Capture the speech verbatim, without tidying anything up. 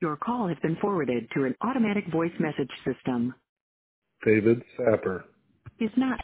Your call has been forwarded to an automatic voice message system. David Sapper. Is not